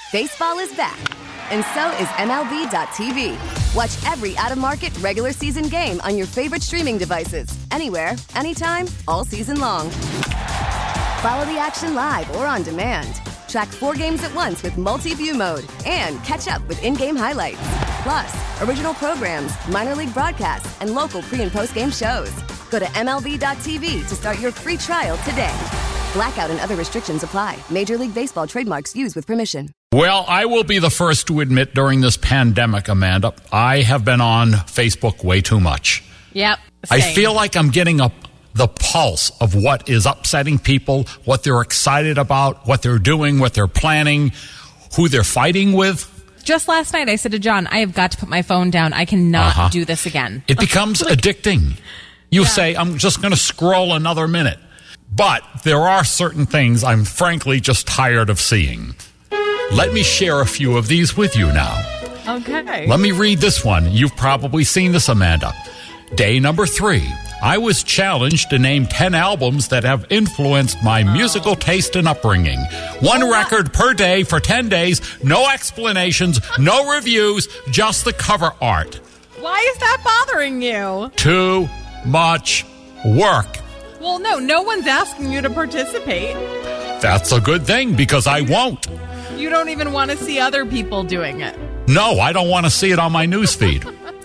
Baseball is back, and so is MLB.tv. Watch every out-of-market regular season game on your favorite streaming devices, anywhere, anytime, all season long. Follow the action live or on demand. Track 4 games at once with multi-view mode and catch up with in-game highlights. Plus, original programs, minor league broadcasts, and local pre- and post-game shows. Go to MLB.tv to start your free trial today. Blackout and other restrictions apply. Major League Baseball trademarks used with permission. Well, I will be the first to admit during this pandemic, Amanda, I have been on Facebook way too much. Yep. I Same. feel like I'm getting the pulse of what is upsetting people, what they're excited about, what they're doing, what they're planning, who they're fighting with. Just last night, I said to John, I have got to put my phone down. I cannot do this again. It becomes addicting. You say, I'm just going to scroll another minute. But there are certain things I'm frankly just tired of seeing. Let me share a few of these with you now. Okay. Let me read this one. You've probably seen this, Amanda. Day number 3. I was challenged to name 10 albums that have influenced my musical taste and upbringing. 1 record per day for 10 days, no explanations, no reviews, just the cover art. Why is that bothering you? Too much work. Well, no one's asking you to participate. That's a good thing because I won't. You don't even want to see other people doing it. No, I don't want to see it on my newsfeed.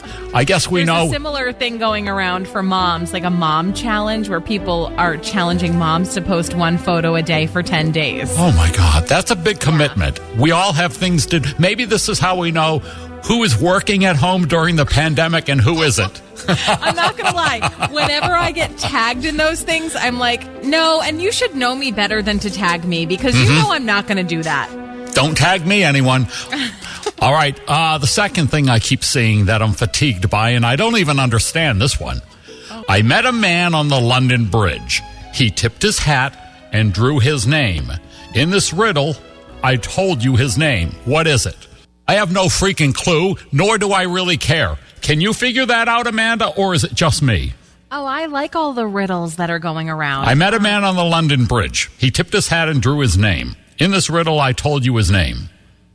I guess we There's know. a similar thing going around for moms, like a mom challenge where people are challenging moms to post 1 photo a day for 10 days. Oh, my God. That's a big commitment. We all have things to do. Maybe this is how we know who is working at home during the pandemic and who isn't. I'm not going to lie. Whenever I get tagged in those things, I'm like, no, and you should know me better than to tag me because you know I'm not going to do that. Don't tag me, anyone. All right. The second thing I keep seeing that I'm fatigued by, and I don't even understand this one. I met a man on the London Bridge. He tipped his hat and drew his name. In this riddle, I told you his name. What is it? I have no freaking clue, nor do I really care. Can you figure that out, Amanda, or is it just me? Oh, I like all the riddles that are going around. I met a man on the London Bridge. He tipped his hat and drew his name. In this riddle, I told you his name.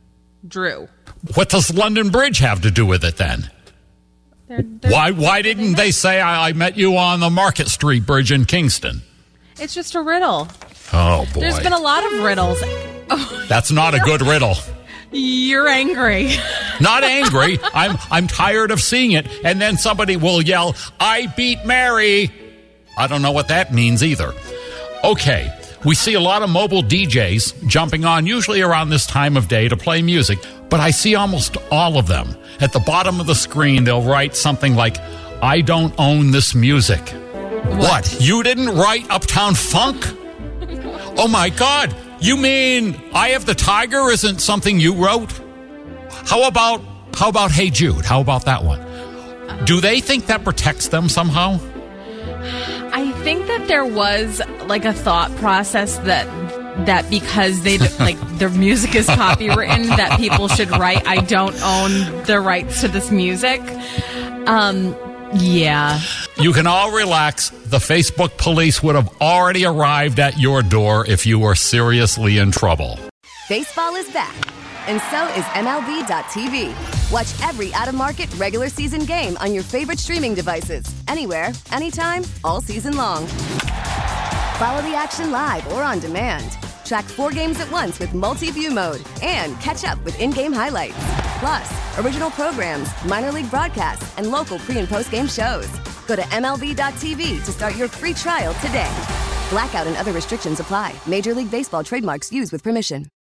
Drew. What does London Bridge have to do with it then? Why didn't they say I met you on the Market Street Bridge in Kingston? It's just a riddle. Oh, boy. There's been a lot of riddles. That's not a good riddle. You're angry. Not angry. I'm tired of seeing it. And then somebody will yell, I beat Mary. I don't know what that means either. Okay. We see a lot of mobile DJs jumping on usually around this time of day to play music, but I see almost all of them. At the bottom of the screen, they'll write something like, I don't own this music. What? You didn't write Uptown Funk? Oh my God. You mean Eye of the Tiger isn't something you wrote? How about Hey Jude? How about that one? Do they think that protects them somehow? I think that there was like a thought process that because they like their music is copywritten that people should write I don't own the rights to this music. Yeah. You can all relax. The Facebook police would have already arrived at your door if you were seriously in trouble. Baseball is back, and so is MLB.tv. Watch every out-of-market regular season game on your favorite streaming devices, anywhere, anytime, all season long. Follow the action live or on demand. Track 4 games at once with multi-view mode and catch up with in-game highlights. Plus, original programs, minor league broadcasts, and local pre- and post-game shows. Go to MLB.tv to start your free trial today. Blackout and other restrictions apply. Major League Baseball trademarks used with permission.